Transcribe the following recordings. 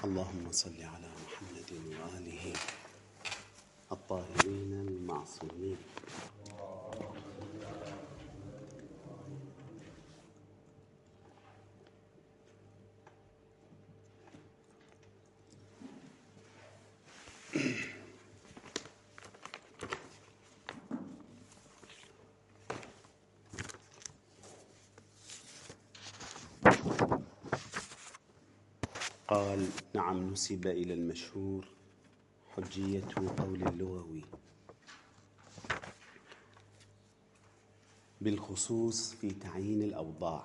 اللهم صل على محمد وآله الطاهرين المعصومين. قال: نعم، نسب إلى المشهور حجية قول اللغوي، بالخصوص في تعيين الأوضاع،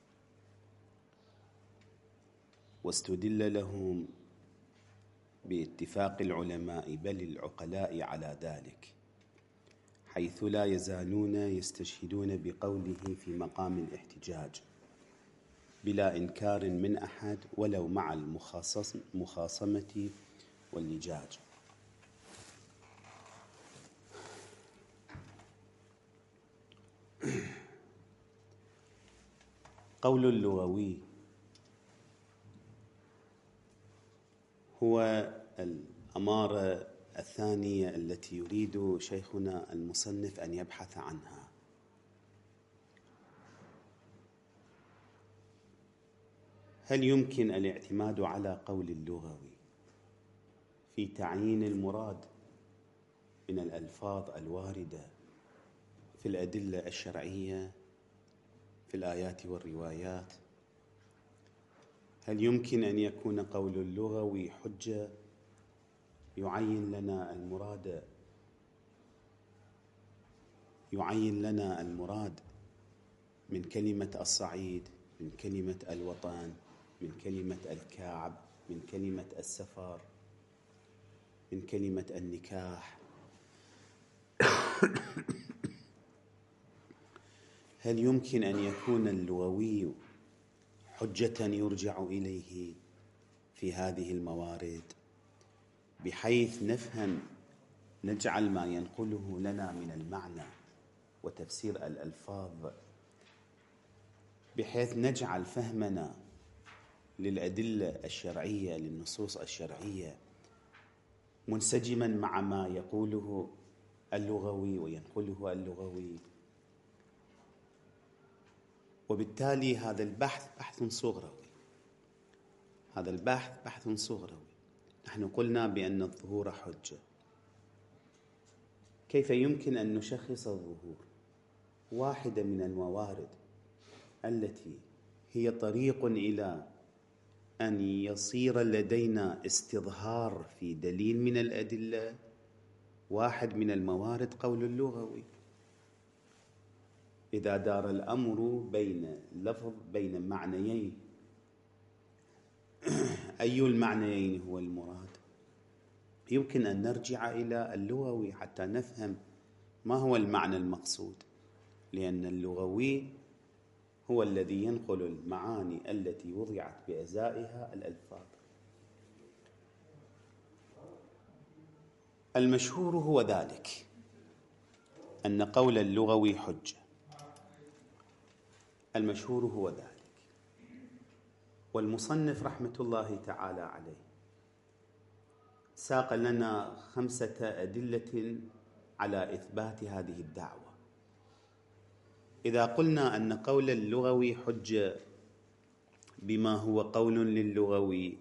واستدل لهم باتفاق العلماء بل العقلاء على ذلك، حيث لا يزالون يستشهدون بقوله في مقام الاحتجاج بلا إنكار من أحد ولو مع المخاصمة واللجاج. قول اللغوي هو الأمارة الثانية التي يريد شيخنا المصنف أن يبحث عنها. هل يمكن الاعتماد على قول اللغوي في تعيين المراد من الألفاظ الواردة في الأدلة الشرعية في الآيات والروايات؟ هل يمكن أن يكون قول اللغوي حجة يعين لنا المراد من كلمة الصعيد، من كلمة الوطن، من كلمة الكعب، من كلمة السفر، من كلمة النكاح؟ هل يمكن أن يكون اللغوي حجة يرجع إليه في هذه الموارد، بحيث نجعل ما ينقله لنا من المعنى وتفسير الألفاظ، بحيث نجعل فهمنا للأدلة الشرعية للنصوص الشرعية منسجما مع ما يقوله اللغوي وينقله اللغوي؟ وبالتالي هذا البحث بحث صغروي. نحن قلنا بأن الظهور حجة. كيف يمكن أن نشخص الظهور؟ واحدة من الموارد التي هي طريق إلى أن يصير لدينا استظهار في دليل من الأدلة، واحد من الموارد قول اللغوي. إذا دار الأمر بين معنيين، أي المعنيين هو المراد؟ يمكن أن نرجع إلى اللغوي حتى نفهم ما هو المعنى المقصود، لأن اللغوي هو الذي ينقل المعاني التي وضعت بأزائها الألفاظ. المشهور هو ذلك، أن قول اللغوي حجة. المشهور هو ذلك. والمصنف رحمة الله تعالى عليه ساق لنا 5 أدلة على إثبات هذه الدعوة. إذا قلنا أن قول اللغوي حجة بما هو قول للغوي،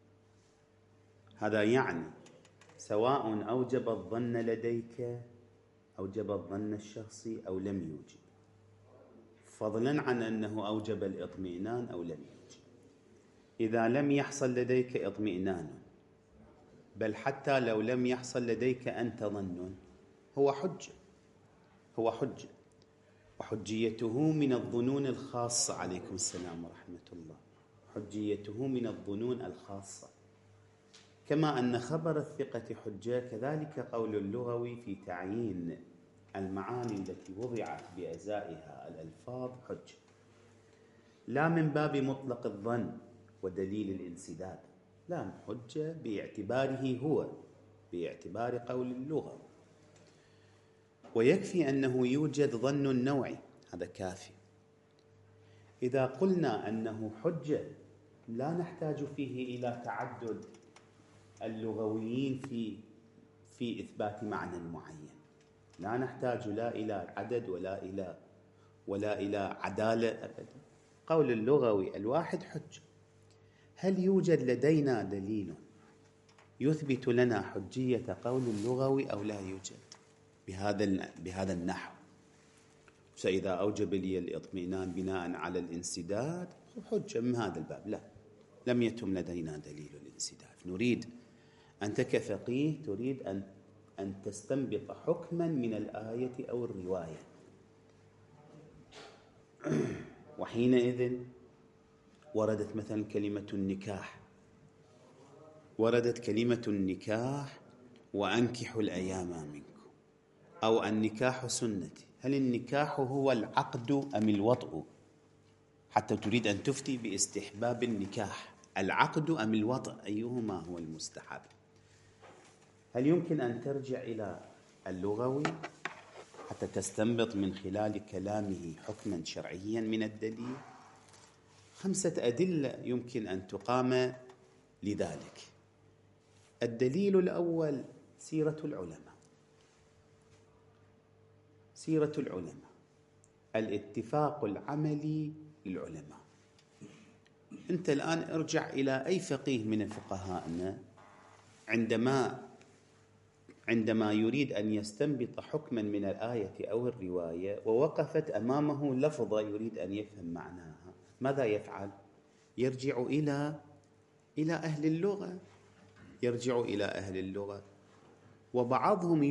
هذا يعني سواء أوجب الظن لديك، أوجب الظن الشخصي أو لم يوجب، فضلا عن أنه أوجب الإطمئنان أو لم يوجب. إذا لم يحصل لديك اطمئنان، بل حتى لو لم يحصل لديك أنت ظن، هو حجة. وحجيته من الظنون الخاصة. عليكم السلام ورحمة الله. حجيته من الظنون الخاصة، كما أن خبر الثقة حجة، كذلك قول اللغوي في تعيين المعاني التي وضعت بأزائها الألفاظ حجة، لا من باب مطلق الظن ودليل الانسداد، لا، حجة باعتباره هو، باعتبار قول اللغة. ويكفي أنه يوجد ظن نوعي، هذا كافي. إذا قلنا أنه حجة لا نحتاج فيه إلى تعدد اللغويين في إثبات معنى معين. لا نحتاج لا إلى عدد ولا إلى عدالة أبدا. قول اللغوي الواحد حجة. هل يوجد لدينا دليل يثبت لنا حجية قول اللغوي أو لا يوجد بهذا النحو؟ فإذا أوجب لي الإطمئنان بناء على الانسداد حجة من هذا الباب. لا، لم يتم لدينا دليل الانسداد. نريد أنت كفقيه تريد أن تستنبط حكما من الآية أو الرواية، وحينئذ وردت مثلا كلمة النكاح، وردت كلمة النكاح وأنكحوا الأيام منكم، أو النكاح سنتي. هل النكاح هو العقد أم الوطء؟ حتى تريد أن تفتي باستحباب النكاح، العقد أم الوطء أيهما هو المستحب؟ هل يمكن أن ترجع إلى اللغوي حتى تستنبط من خلال كلامه حكما شرعيا من الدليل؟ 5 أدلة يمكن أن تقام لذلك. الدليل الأول سيرة العلماء. سيرة العلماء، الاتفاق العملي للعلماء. أنت الآن ارجع إلى أي فقيه من فقهائنا عندما يريد أن يستنبط حكما من الآية أو الرواية ووقفت أمامه لفظة يريد أن يفهم معناها، ماذا يفعل؟ يرجع إلى أهل اللغة، يرجع إلى أهل اللغة. وبعضهم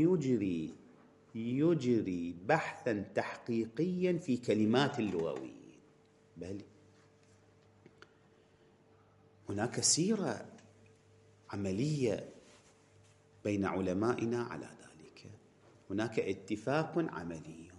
يجري بحثا تحقيقيا في كلمات اللغويين. بل هناك سيرة عملية بين علمائنا على ذلك، هناك اتفاق عملي.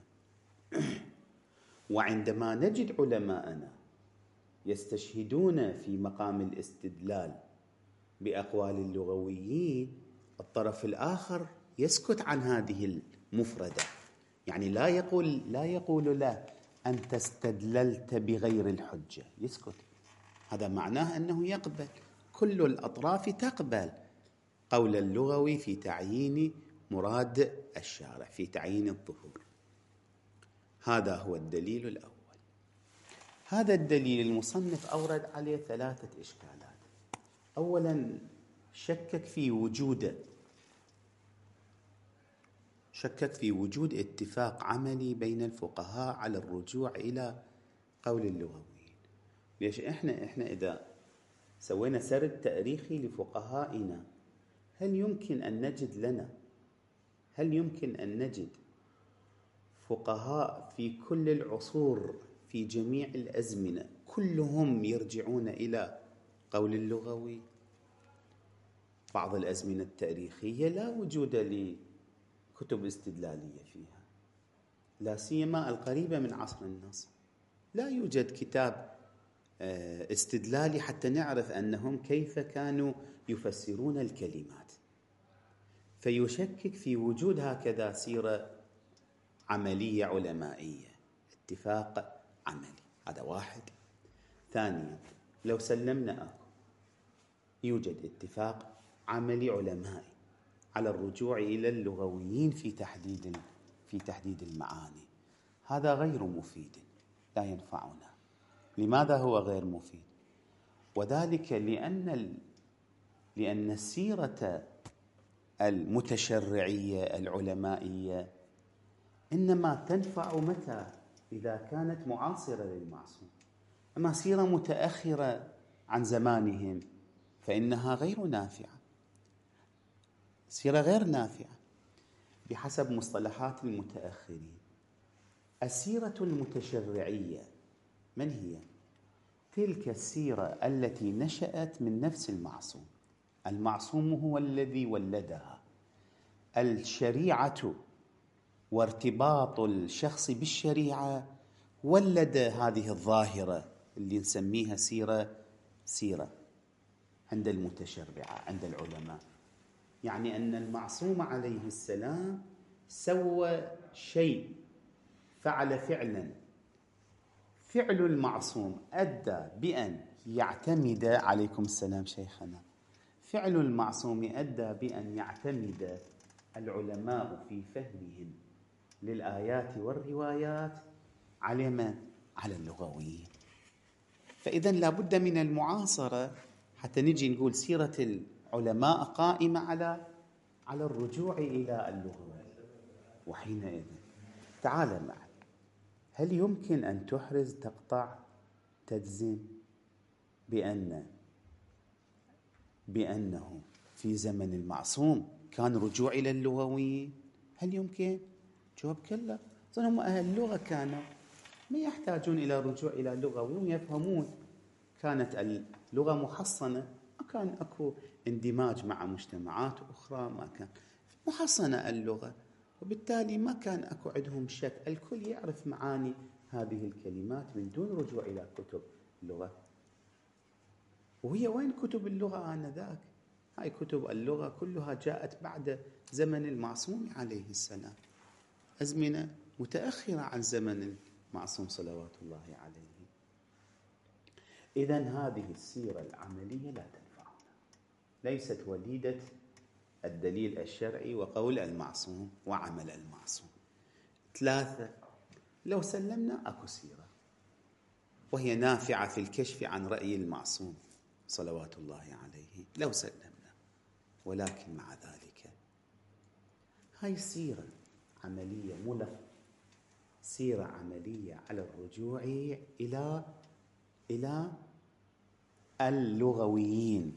وعندما نجد علماءنا يستشهدون في مقام الاستدلال بأقوال اللغويين، الطرف الآخر يسكت عن هذه المفردة، يعني لا يقول له أنت استدللت بغير الحجة، يسكت. هذا معناه أنه يقبل، كل الأطراف تقبل قول اللغوي في تعيين مراد الشارع، في تعيين الظهور. هذا هو الدليل الأول. هذا الدليل المصنف أورد عليه 3 إشكالات. أولا، شكك في وجود اتفاق عملي بين الفقهاء على الرجوع إلى قول اللغويين. ليش إحنا إذا سوينا سرد تاريخي لفقهائنا، هل يمكن أن نجد فقهاء في كل العصور في جميع الأزمنة كلهم يرجعون إلى قول اللغوي؟ بعض الأزمنة التاريخية لا وجود لكتب استدلالية فيها، لا سيما القريبة من عصر النص، لا يوجد كتاب استدلالي حتى نعرف أنهم كيف كانوا يفسرون الكلمات. فيشكك في وجود هكذا سيرة عملية علمائية، اتفاق عملي. هذا واحد. ثانيا، لو سلمنا يوجد اتفاق عملي علمائي على الرجوع إلى اللغويين في تحديد المعاني، هذا غير مفيد، لا ينفعنا. لماذا هو غير مفيد؟ وذلك لأن السيرة المتشرعية العلمائية إنما تنفع متى؟ إذا كانت معاصرة للمعصوم. أما سيرة متأخرة عن زمانهم فإنها غير نافعة، سيرة غير نافعة بحسب مصطلحات المتأخرين. السيرة المتشرعية من هي؟ تلك السيرة التي نشأت من نفس المعصوم. المعصوم هو الذي ولدها. الشريعة وارتباط الشخص بالشريعة ولد هذه الظاهرة اللي نسميها سيرة عند المتشرعة، عند العلماء. يعني أن المعصوم عليه السلام سوى شيء، فعل فعلا، فعل المعصوم أدى بأن يعتمد، عليكم السلام شيخنا، فعل المعصوم أدى بأن يعتمد العلماء في فهمهم للآيات والروايات على من؟ على اللغويين. فإذا لابد من المعاصرة حتى نجي نقول سيرة العلماء قائمة على الرجوع إلى اللغة. وحينئذ تعال معي، هل يمكن أن تحرز، تقطع، تجزم بأنه في زمن المعصوم كان رجوع إلى اللغويين؟ هل يمكن؟ جواب كلا. هم أهل اللغة كانوا ما يحتاجون إلى رجوع إلى لغوي ويفهمون. كانت اللغة محصنة، ما كان أكو اندماج مع مجتمعات أخرى، ما كان محصنة اللغة، وبالتالي ما كان أكو عندهم شك، الكل يعرف معاني هذه الكلمات من دون رجوع إلى كتب اللغة. وهي وين كتب اللغة آنذاك؟ هاي كتب اللغة كلها جاءت بعد زمن المعصوم عليه السلام، أزمنة متأخرة عن زمن المعصوم صلوات الله عليه. إذن هذه السيرة العملية لا تنفعنا، ليست وليدة الدليل الشرعي وقول المعصوم وعمل المعصوم. 3، لو سلمنا أكو سيرة وهي نافعة في الكشف عن رأي المعصوم صلوات الله عليه، لو سلمنا، ولكن مع ذلك هاي سيرة عملية، سيرة عملية على الرجوع إلى اللغويين.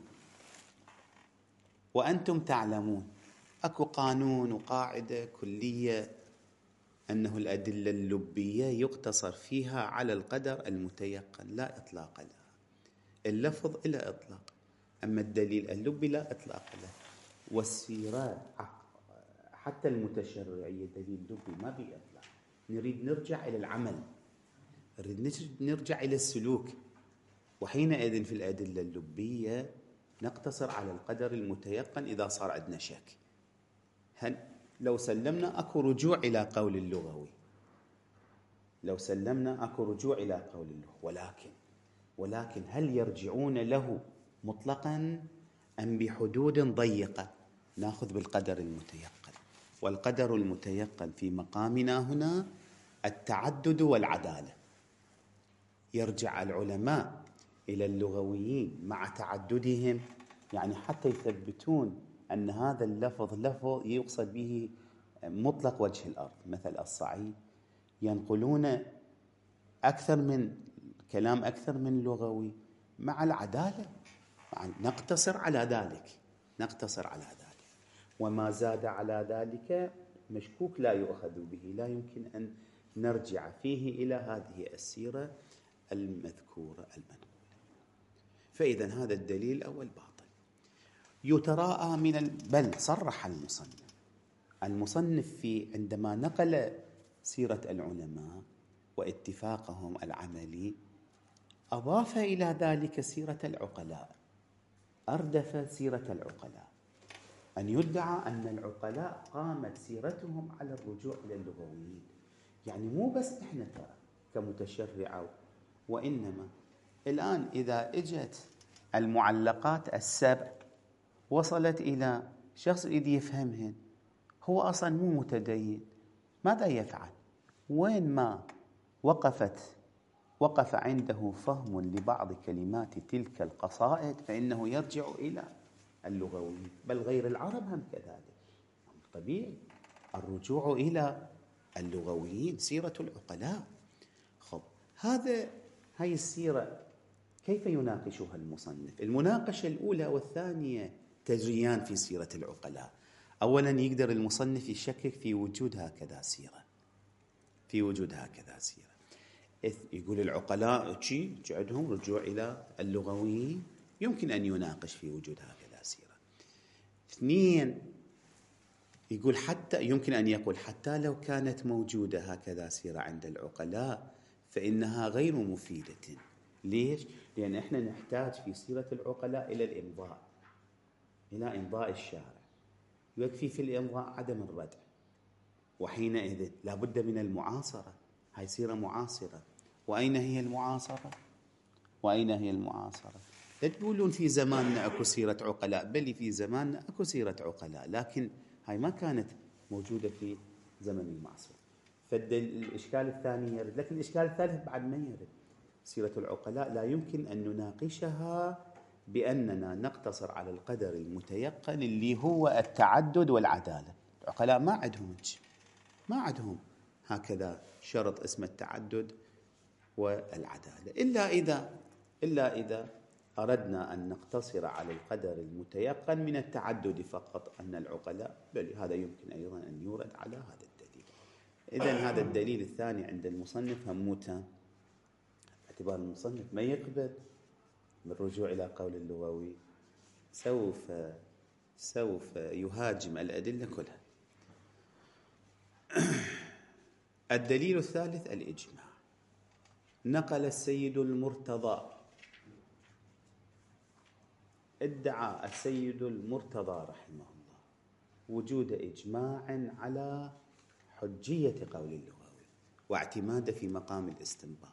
وأنتم تعلمون أكو قانون وقاعدة كلية أنه الأدلة اللبية يقتصر فيها على القدر المتيقن، لا إطلاق لها. اللفظ إلى إطلاق، أما الدليل اللبي لا إطلاق له. والسيرة حتى المتشرعية دليل لبي ما بإطلاق. نريد نرجع إلى العمل، نريد نرجع إلى السلوك، وحينئذ في الأدلة اللبية نقتصر على القدر المتيقن إذا صار عندنا شك. لو سلمنا أكو رجوع إلى قول اللغوي، لو سلمنا أكو رجوع إلى قول اللغة، ولكن هل يرجعون له مطلقا أم بحدود ضيقة؟ نأخذ بالقدر المتيقن، والقدر المتيقن في مقامنا هنا التعدد والعدالة. يرجع العلماء إلى اللغويين مع تعددهم، يعني حتى يثبتون أن هذا اللفظ لفظ يقصد به مطلق وجه الأرض، مثل الصعيد، ينقلون أكثر من كلام أكثر من لغوي مع العدالة. نقتصر على ذلك، وما زاد على ذلك مشكوك لا يؤخذ به، لا يمكن أن نرجع فيه إلى هذه السيرة المذكورة المنقولة. فإذا هذا الدليل الأول باطل، يتراءى بل صرح المصنف عندما نقل سيرة العلماء واتفاقهم العملي، أضاف إلى ذلك سيرة العقلاء، أردف سيرة العقلاء، أن يدعى أن العقلاء قامت سيرتهم على الرجوع إلى اللغويين. يعني مو بس إحنا ترى كمتشرعة، وإنما الآن إذا إجت المعلقات السبع وصلت إلى شخص يريد يفهمهن، هو أصلا مو متدين، ماذا يفعل؟ وين ما وقف عنده فهم لبعض كلمات تلك القصائد فإنه يرجع إلى اللغويين، بل غير العرب هم كذلك. طبيعي الرجوع إلى اللغويين، سيرة العقلاء. هاي السيرة كيف يناقشها المصنف؟ المناقشة الأولى والثانية تجريان في سيرة العقلاء. أولا يقدر المصنف يشكك في وجود هكذا سيرة، يقول العقلاء عندهم رجوع إلى اللغويين، يمكن أن يناقش في وجود هكذا سيرة. 2، يقول يمكن أن يقول حتى لو كانت موجودة هكذا سيرة عند العقلاء فإنها غير مفيدة. ليش؟ لأن إحنا نحتاج في سيرة العقلاء إلى الإمضاء، إلى إمضاء الشارع، يكفي في الإمضاء عدم الردع، وحينئذ لابد من المعاصرة. هاي سيرة معاصرة، وأين هي المعاصرة؟ وأين هي المعاصرة؟ لا تقولون في زماننا أكو سيرة عقلاء، بل في زماننا أكو سيرة عقلاء، لكن هاي ما كانت موجودة في زمن المعصوم. فالإشكال الثاني يرد، لكن الإشكال الثالث بعد ما يرد. سيرة العقلاء لا يمكن أن نناقشها بأننا نقتصر على القدر المتيقن اللي هو التعدد والعدالة. العقلاء ما عندهم هكذا شرط اسمه التعدد والعدالة، إلا إذا أردنا أن نقتصر على القدر المتيقن من التعدد فقط، أن العقلاء، بل هذا يمكن أيضا أن يورد على هذا الدليل. إذن هذا الدليل الثاني عند المصنف هموتا، اعتبار المصنف ما يقبل بالرجوع إلى قول اللغوي، سوف يهاجم الأدلة كلها. الدليل الثالث الإجماع. نقل السيد المرتضى، ادعى السيد المرتضى رحمه الله وجود إجماع على حجية قول اللغوي واعتماده في مقام الاستنباط.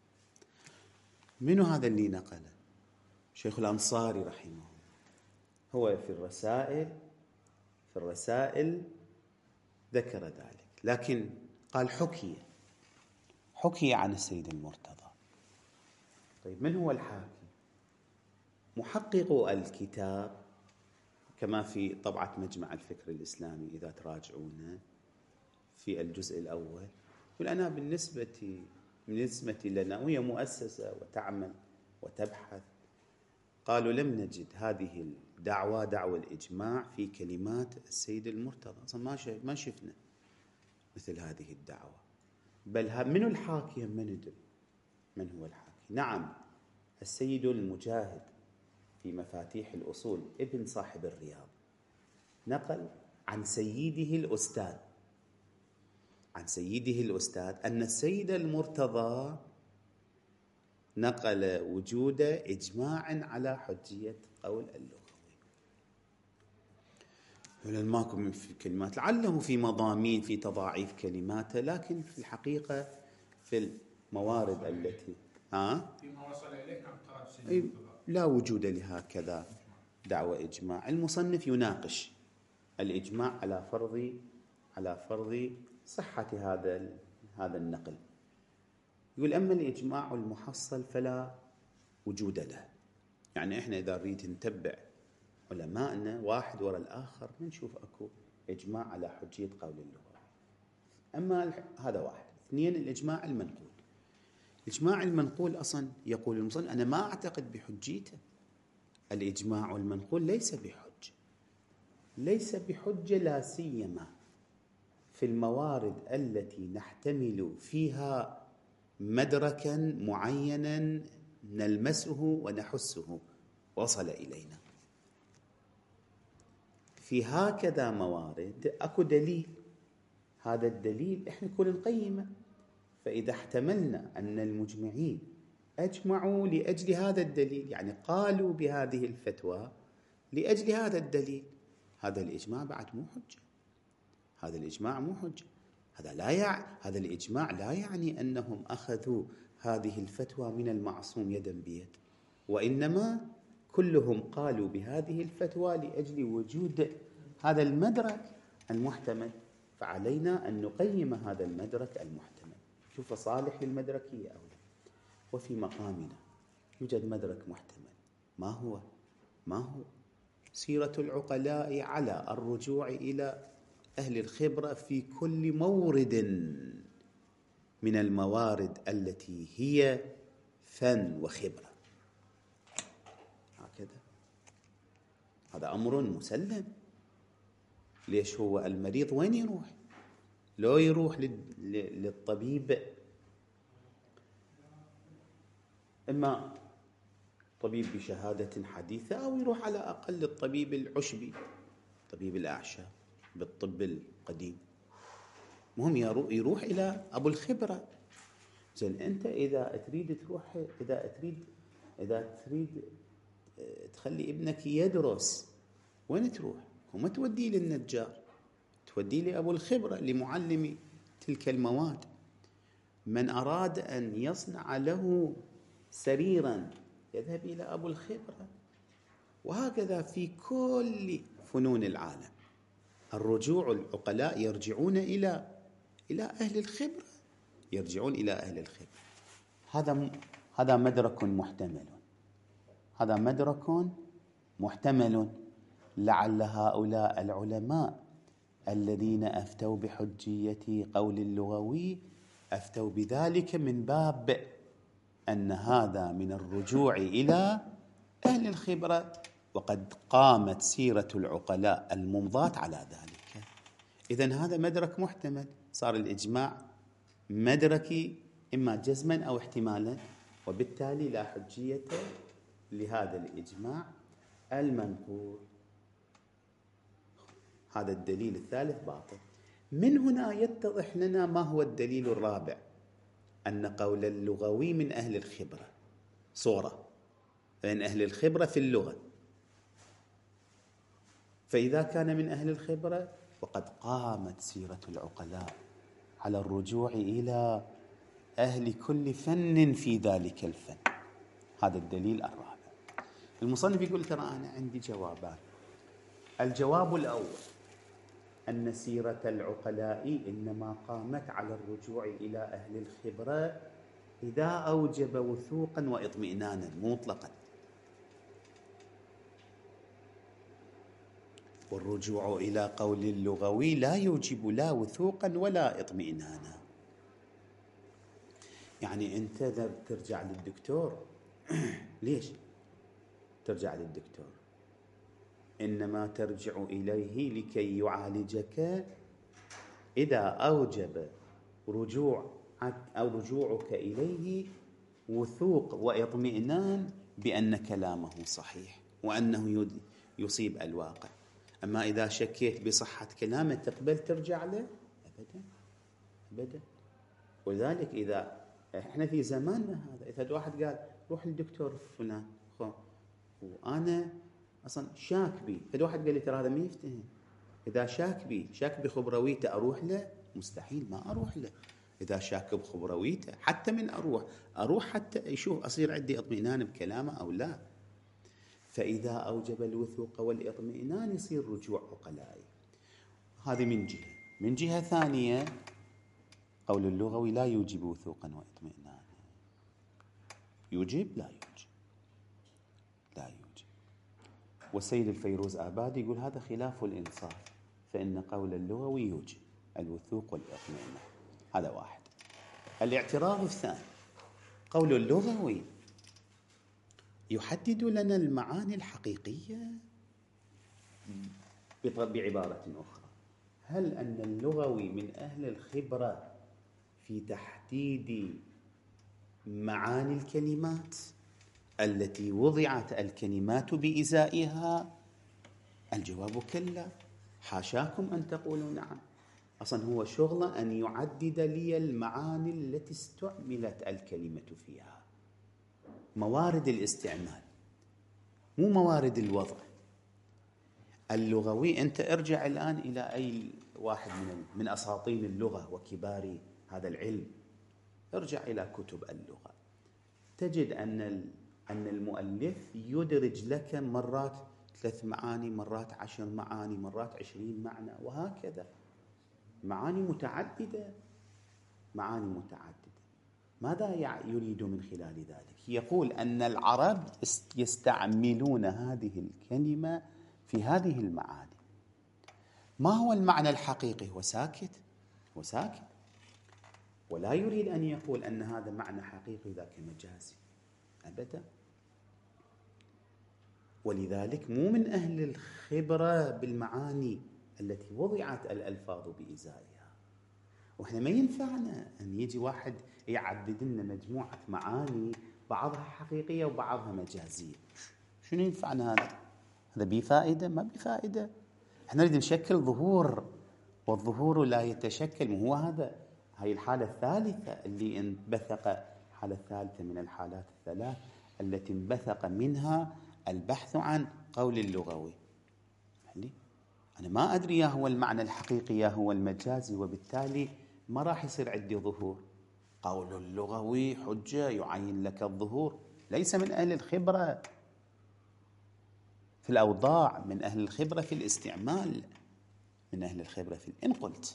من هذا اللي نقله؟ شيخ الأنصاري رحمه الله. هو في الرسائل ذكر ذلك، لكن قال حكي عن السيد المرتضى. طيب من هو الحاكي؟ محقق الكتاب كما في طبعة مجمع الفكر الإسلامي إذا تراجعونه في الجزء الأول، يقول أنا بالنسبة لنا، وهي مؤسسة وتعمل وتبحث، قالوا لم نجد هذه الدعوة، دعوة الإجماع، في كلمات السيد المرتضى. أصلا ما شفنا مثل هذه الدعوة. بل من الحاكي؟ من هو الحاكي؟ نعم، السيد المجاهد في مفاتيح الأصول، ابن صاحب الرياض، نقل عن سيده الأستاذ أن السيد المرتضى نقل وجود إجماع على حجية قول اللغوي. ولن ماكو في كلمات، لعله في مضامين، في تضاعيف كلماته، لكن في الحقيقة في الموارد التي فيما وصل إليه قال لا وجود لهكذا دعوة إجماع. المصنف يناقش الإجماع على فرض صحة هذا النقل. يقول أما الإجماع المحصل فلا وجود له. يعني إحنا إذا نريد نتبع علماءنا واحد وراء الآخر نشوف أكو إجماع على حجية قول اللغة. أما هذا واحد. اثنين، الإجماع المنقول. الإجماع المنقول أصلا يقول المصنف أنا ما أعتقد بحجيته. الإجماع المنقول ليس بحجة لا سيما في الموارد التي نحتمل فيها مدركا معينا نلمسه ونحسه وصل إلينا. في هكذا موارد أكو دليل، هذا الدليل إحنا نكون نقيمه. فإذا احتملنا أن المجمعين أجمعوا لأجل هذا الدليل، يعني قالوا بهذه الفتوى لأجل هذا الدليل، هذا الإجماع بعد مو حجة. هذا الإجماع مو حجة. هذا الإجماع لا يعني أنهم أخذوا هذه الفتوى من المعصوم يدا بيد، وإنما كلهم قالوا بهذه الفتوى لأجل وجود هذا المدرك المحتمل، فعلينا أن نقيم هذا المدرك المحتمل، شوف صالح للمدركية أو لا. وفي مقامنا يوجد مدرك محتمل، ما هو سيرة العقلاء على الرجوع إلى أهل الخبرة في كل مورد من الموارد التي هي فن وخبرة. هكذا هذا أمر مسلم. ليش هو المريض وين يروح؟ لو يروح للطبيب، إما طبيب بشهادة حديثة أو يروح على أقل للطبيب العشبي، طبيب الأعشاب بالطب القديم، مهم يروح إلى أبو الخبرة. زين أنت إذا تريد تخلي ابنك يدرس، وين تروح؟ وما توديه للنجار، توديه لأبو الخبرة لمعلم تلك المواد. من أراد أن يصنع له سريرا يذهب إلى أبو الخبرة. وهكذا في كل فنون العالم، الرجوع العقلاء يرجعون إلى أهل الخبرة، يرجعون إلى أهل الخبرة. هذا مدرك محتمل، هذا مدرك محتمل. لعل هؤلاء العلماء الذين أفتوا بحجية قول اللغوي أفتوا بذلك من باب أن هذا من الرجوع إلى أهل الخبرة، وقد قامت سيرة العقلاء الممضاة على ذلك. إذن هذا مدرك محتمل، صار الإجماع مدركي إما جزما أو احتمالا، وبالتالي لا حجية لهذا الإجماع المنقول. هذا الدليل الثالث باطل. من هنا يتضح لنا ما هو الدليل الرابع، أن قول اللغوي من أهل الخبرة صورة، فإن أهل الخبرة في اللغة، فإذا كان من أهل الخبرة وقد قامت سيرة العقلاء على الرجوع إلى أهل كل فن في ذلك الفن. هذا الدليل الرابع. المصنف يقول ترى أنا عندي جوابان. الجواب الأول أن سيرة العقلاء إنما قامت على الرجوع إلى أهل الخبرة إذا أوجب وثوقا واطمئنانا مطلقا، والرجوع إلى قول اللغوي لا يوجب لا وثوقا ولا اطمئنانا. يعني أنت ترجع للدكتور ليش ترجع للدكتور؟ إنما ترجع إليه لكي يعالجك إذا أوجب رجوعك إليه وثوق واطمئنان بأن كلامه صحيح وأنه يصيب الواقع. أما إذا شكيت بصحة كلامه تقبل ترجع له؟ أبدا أبدا. ولذلك إذا إحنا في زماننا هذا، إذا واحد قال روح للدكتور فلان وأنا أصلا شاك بي، فإذا واحد قال لي ترى هذا ما يفتهم، إذا شاك بخبرويته أروح له؟ مستحيل، ما أروح له. إذا شاك بخبرويته حتى من أروح حتى يشوف أصير عندي اطمئنان بكلامه أو لا. فإذا أوجب الوثوق والإطمئنان يصير رجوع عقلائي. هذه من جهة. من جهة ثانية قول اللغوي لا يوجب وثوقا واطمئنانا. يوجب؟ لا يوجب، لا يوجب. والسيد الفيروز آبادي يقول هذا خلاف الإنصاف، فإن قول اللغوي يوجب الوثوق والاطمئنان. هذا واحد. الاعتراض الثاني، قول اللغوي يحدد لنا المعاني الحقيقية. بعبارة أخرى، هل أن اللغوي من أهل الخبرة في تحديد معاني الكلمات التي وضعت الكلمات بإزائها؟ الجواب كلا، حاشاكم أن تقولوا نعم. أصلا هو شغله أن يعدد لي المعاني التي استعملت الكلمة فيها، موارد الاستعمال مو موارد الوضع. اللغوي أنت ارجع الآن إلى أي واحد من أساطين اللغة وكبار هذا العلم، ارجع إلى كتب اللغة، تجد أن المؤلف يدرج لك مرات 3 معاني، مرات 10 معاني، مرات 20 معنى، وهكذا معاني متعددة. معاني متعددة. ماذا يريد من خلال ذلك؟ يقول أن العرب يستعملون هذه الكلمة في هذه المعاني. ما هو المعنى الحقيقي؟ هو ساكت، هو ساكت، ولا يريد أن يقول أن هذا معنى حقيقي ذاك مجازي أبدا. ولذلك مو من أهل الخبرة بالمعاني التي وضعت الألفاظ بإزائها. وإحنا ما ينفعنا أن يجي واحد يعدد لنا مجموعة معاني بعضها حقيقية وبعضها مجازية. شنو ينفعنا هذا؟ هذا بفائدة؟ ما بفائدة. إحنا نريد نشكل ظهور، والظهور لا يتشكل. هو هذا، هاي الحالة الثالثة اللي انبثق، الحالة الثالثة من الحالات الثلاث التي انبثق منها البحث عن قول اللغوي. أنا ما أدري يا هو المعنى الحقيقي يا هو المجازي، وبالتالي ما راح يصير عندي ظهور. قول اللغوي حجة يعين لك الظهور؟ ليس من أهل الخبرة في الأوضاع، من أهل الخبرة في الاستعمال، من أهل الخبرة في إن قلت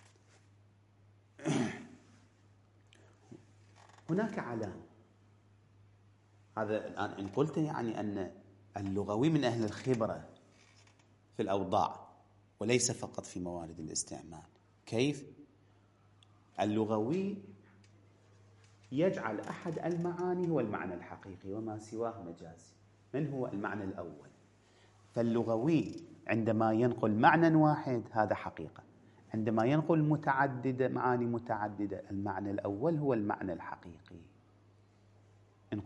هناك علامة، هذا الآن إن قلت يعني أن اللغوي من أهل الخبرة في الأوضاع وليس فقط في موارد الاستعمال. كيف؟ اللغوي يجعل أحد المعاني هو المعنى الحقيقي وما سواه مجازي. من هو المعنى الأول؟ فاللغوي عندما ينقل معنى واحد هذا حقيقة، عندما ينقل متعددة معاني متعددة المعنى الأول هو المعنى الحقيقي. إن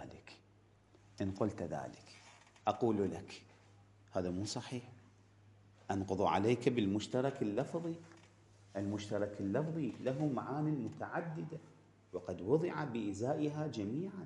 قلت ذلك أقول لك هذا مو صحيح، أنقض عليك بالمشترك اللفظي. المشترك اللفظي له معاني متعددة وقد وضع بإزائها جميعا.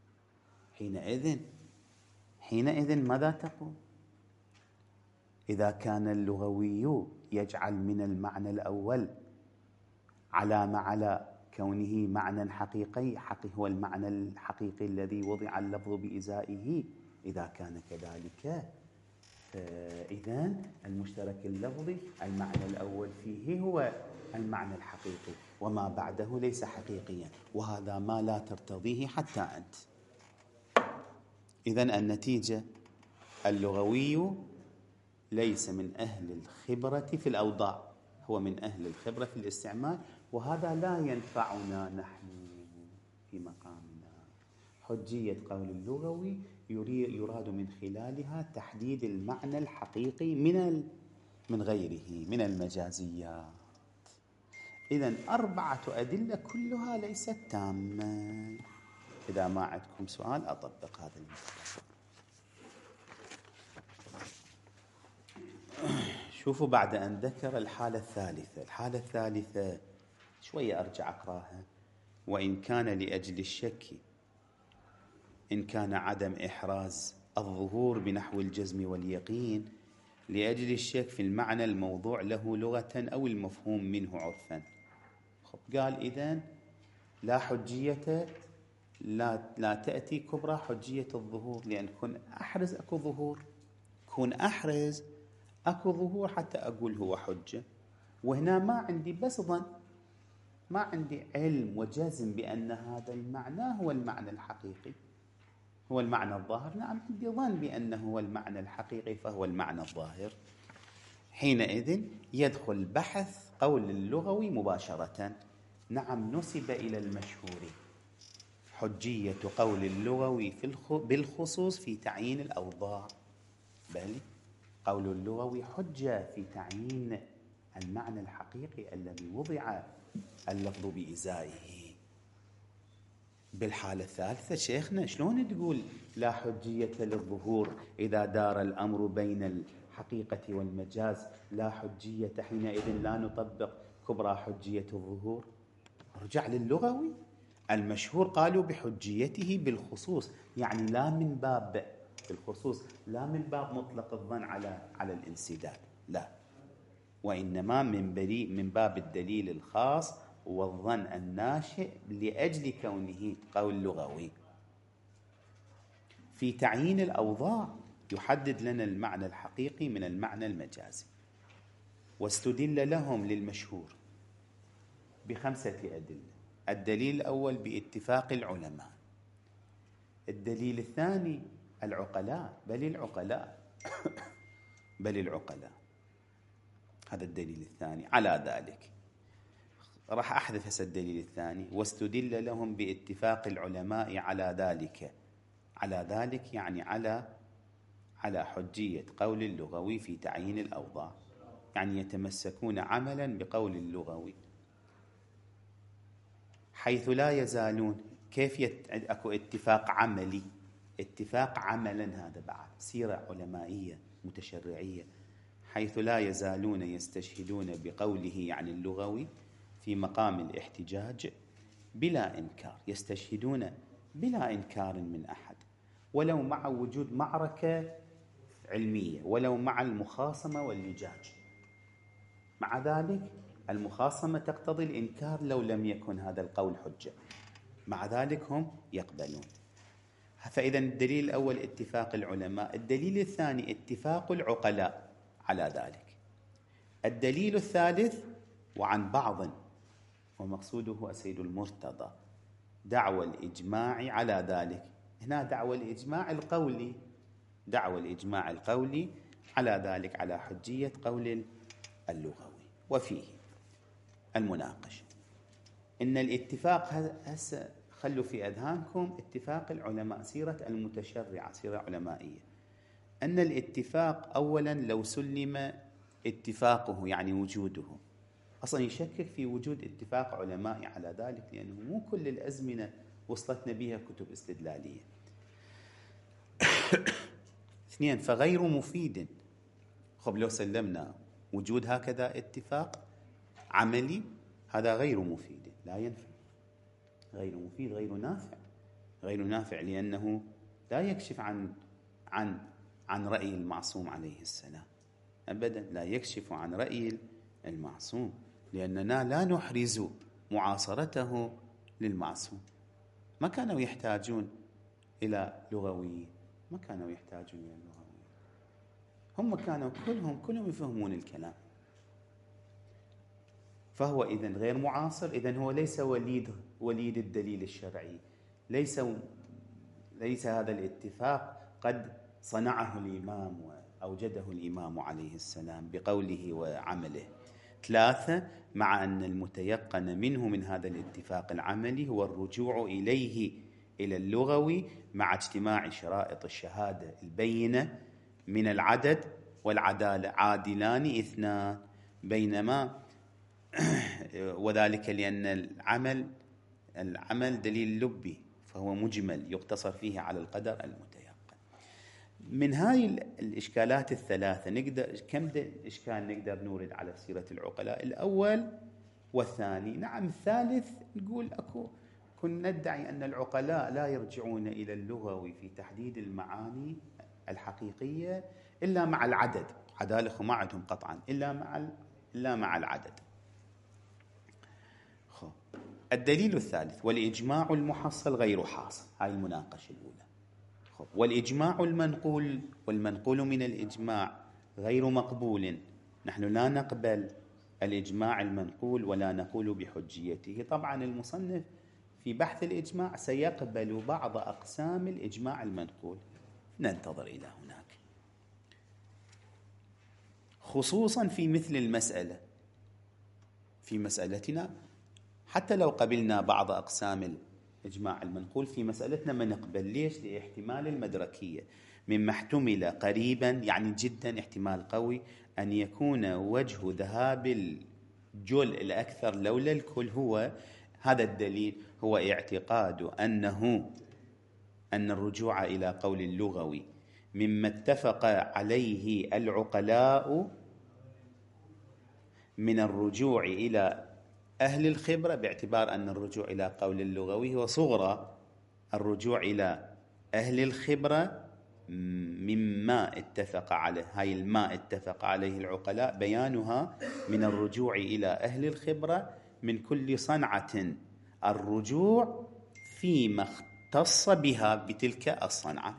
حينئذ ماذا تقول؟ إذا كان اللغوي يجعل من المعنى الأول علامة على كونه معنى حقيقي هو المعنى الحقيقي الذي وضع اللفظ بإزائه، إذا كان كذلك إذن المشترك اللفظي المعنى الأول فيه هو المعنى الحقيقي وما بعده ليس حقيقيا، وهذا ما لا ترتضيه حتى أنت. إذن النتيجة اللغوي ليس من أهل الخبرة في الأوضاع، هو من أهل الخبرة في الاستعمال، وهذا لا ينفعنا نحن في مقامنا. حجية قول اللغوي يراد من خلالها تحديد المعنى الحقيقي من غيره من المجازيات. إذن 4 أدلة كلها ليست تامة. إذا ما عندكم سؤال أطبق هذا المثال. شوفوا بعد أن ذكر الحالة الثالثة شوية أرجع أقراها. وإن كان لأجل الشك إن كان عدم إحراز الظهور بنحو الجزم واليقين لأجل الشك في المعنى الموضوع له لغة أو المفهوم منه عرفا. قال إذن لا حجية، لا تأتي كبرى حجية الظهور، لأن كن أحرز أكو ظهور، أكو ظهور حتى أقول هو حجة. وهنا ما عندي بس ظن، ما عندي علم وجزم بأن هذا المعنى هو المعنى الحقيقي، هو المعنى الظاهر. نعم عندي ظن بأنه هو المعنى الحقيقي فهو المعنى الظاهر. حينئذ يدخل بحث قول اللغوي مباشرة. نعم نسب إلى المشهور حجية قول اللغوي بالخصوص في تعيين الأوضاع، بل قول اللغوي حجة في تعيين المعنى الحقيقي الذي وضع اللفظ بإزائه. بالحالة الثالثة شيخنا شلون تقول لا حجية للظهور إذا دار الأمر بين الحقيقة والمجاز؟ لا حجية، حينئذ لا نطبق كبرى حجية الظهور. ارجع للغوي. المشهور قالوا بحجيته بالخصوص، يعني لا من باب الخصوص، لا من باب مطلق الظن على الانسداد، لا، وإنما من باب الدليل الخاص والظن الناشئ لأجل كونه قول لغوي. في تعيين الأوضاع يحدد لنا المعنى الحقيقي من المعنى المجازي. واستدل لهم للمشهور ب5 أدلة. الدليل الأول باتفاق العلماء، الدليل الثاني العقلاء، بل العقلاء، هذا الدليل الثاني. على ذلك راح أحذف هسه الدليل الثاني. واستدل لهم باتفاق العلماء على ذلك يعني على حجية قول اللغوي في تعيين الأوضاع، يعني يتمسكون عملا بقول اللغوي حيث لا يزالون. كيف أكو اتفاق عملي؟ اتفاق عملا، هذا بعد سيرة علمائية متشرعية. حيث لا يزالون يستشهدون بقوله يعني اللغوي في مقام الاحتجاج بلا إنكار، يستشهدون بلا إنكار من أحد، ولو مع وجود معركة علمية، ولو مع المخاصمة واللجاج. مع ذلك المخاصمة تقتضي الإنكار لو لم يكن هذا القول حجة، مع ذلك هم يقبلون. فإذا الدليل الأول اتفاق العلماء، الدليل الثاني اتفاق العقلاء على ذلك، الدليل الثالث وعن بعض ومقصوده السيد المرتضى دعوى الإجماع على ذلك. هنا دعوى الإجماع القولي، دعوى الإجماع القولي على ذلك، على حجية قول اللغوي. وفيه المناقشة. إن الاتفاق هسه خلوا في أذهانكم اتفاق العلماء، سيرة المتشرعة سيرة علمائية، أن الاتفاق أولا لو سلم اتفاقه يعني وجوده، أصلا يشكك في وجود اتفاق علمائي على ذلك، لأنه مو كل الأزمنة وصلتنا بها كتب استدلالية. اثنين، فغير مفيد. خب لو سلمنا وجود هكذا اتفاق عملي، هذا غير مفيد، لا ينفع، غير مفيد، غير نافع، غير نافع، لأنه لا يكشف عن رأي المعصوم عليه السلام أبدا، لا يكشف عن رأي المعصوم، لأننا لا نحرز معاصرته للمعصوم. ما كانوا يحتاجون إلى لغوي، ما كانوا يحتاجون إلى لغوي، هم كانوا كلهم يفهمون الكلام. فهو إذن غير معاصر، إذن هو ليس وليد الدليل الشرعي، ليس هذا الاتفاق قد صنعه الإمام وأوجده الإمام عليه السلام بقوله وعمله. ثلاثة، مع أن المتيقن منه من هذا الاتفاق العملي هو الرجوع إليه إلى اللغوي مع اجتماع شرائط الشهادة البينة من العدد والعدالة، عادلان اثنان، بينما وذلك لأن العمل دليل لبي، فهو مجمل يقتصر فيه على القدر المتيقن. من هاي الإشكالات الثلاثة نقدر كم إشكال نقدر نورد على سيرة العقلاء؟ الأول والثاني. نعم، الثالث نقول كنا ندعي أن العقلاء لا يرجعون إلى اللغوي في تحديد المعاني الحقيقية إلا مع العدد، عدالة ما عندهم قطعا إلا مع العدد. الدليل الثالث، والإجماع المحصل غير حاصل، هاي المناقشة الأولى. والإجماع والمنقول من الإجماع غير مقبول، نحن لا نقبل الإجماع المنقول ولا نقول بحجيته. طبعا المصنف في بحث الإجماع سيقبل بعض أقسام الإجماع المنقول، ننتظر إلى هناك، خصوصا في مثل المسألة، في مسألتنا حتى لو قبلنا بعض أقسام الإجماع المنقول في مسألتنا ما نقبل. ليش؟ لاحتمال المدركية، مما احتمل قريبا يعني جدا احتمال قوي أن يكون وجه ذهاب الجل الأكثر لولا الكل هو هذا الدليل، هو اعتقاد أن الرجوع إلى قول اللغوي مما اتفق عليه العقلاء من الرجوع إلى أهل الخبرة، باعتبار أن الرجوع إلى قول اللغوي هو صغرى الرجوع إلى أهل الخبرة مما اتفق عليه، هاي الماء اتفق عليه العقلاء بيانها من الرجوع إلى أهل الخبرة من كل صنعة، الرجوع فيما اختص بها بتلك الصنعة.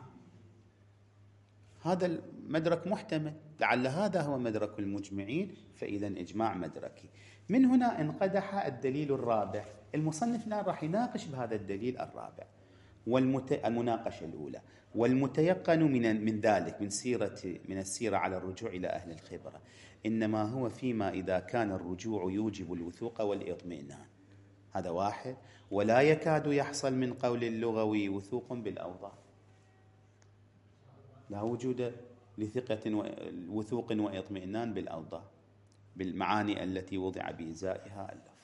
هذا المدرك محتمل، لعل هذا هو مدرك المجمعين، فإذا إجماع مدركي. من هنا انقدح الدليل الرابع. المصنف الآن راح يناقش بهذا الدليل الرابع المناقشة الأولى. والمتيقن من ذلك من السيرة على الرجوع إلى أهل الخبرة إنما هو فيما إذا كان الرجوع يوجب الوثوق والإطمئنان، هذا واحد، ولا يكاد يحصل من قول اللغوي وثوق بالأوضاع، لا وجود لثقة وثوق وإطمئنان بالأوضاع بالمعاني التي وضع بإزائها اللفظ.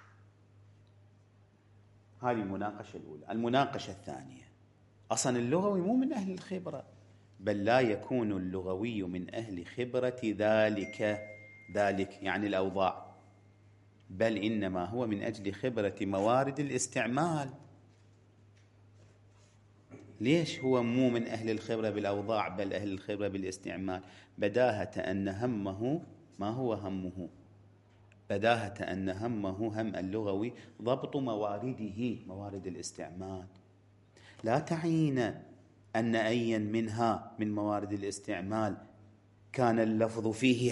هذه المناقشة الأولى. المناقشة الثانية، أصلا اللغوي مو من أهل الخبرة، بل لا يكون اللغوي من أهل خبرة ذلك يعني الأوضاع، بل إنما هو من أجل خبرة موارد الاستعمال. ليش هو مو من أهل الخبرة بالأوضاع بل أهل الخبرة بالاستعمال؟ بداهة أن همه ما هو همه، بداهة أن همه هم اللغوي ضبط موارده، موارد الاستعمال، لا تعيين أن أيا منها من موارد الاستعمال كان اللفظ فيه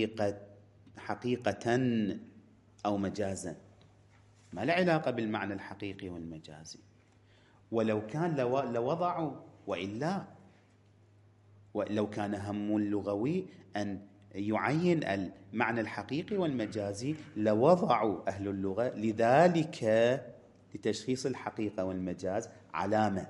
حقيقة أو مجازا، ما له علاقة بالمعنى الحقيقي والمجازي. ولو كان لوضعوا، وإلا لو كان هم اللغوي أن يعين المعنى الحقيقي والمجازي لوضعوا أهل اللغة لذلك لتشخيص الحقيقة والمجاز علامة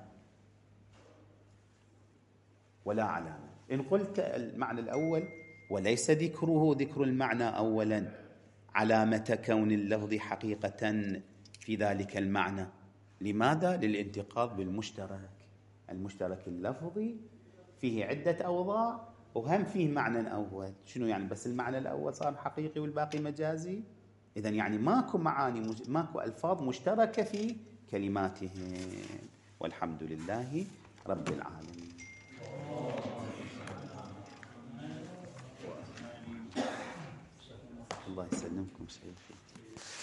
ولا علامة. إن قلت المعنى الأول وليس ذكره ذكر المعنى أولا علامة كون اللفظ حقيقة في ذلك المعنى، لماذا؟ للانتقاض بالمشترك. المشترك اللفظي فيه عدة أوضاع وهم فيه معنى أول. شنو يعني؟ بس المعنى الأول صار حقيقي والباقي مجازي. إذن يعني ماكو معاني، ماكو ألفاظ مشتركة في كلماتهم. والحمد لله رب العالمين. الله يسلمكم سيدي.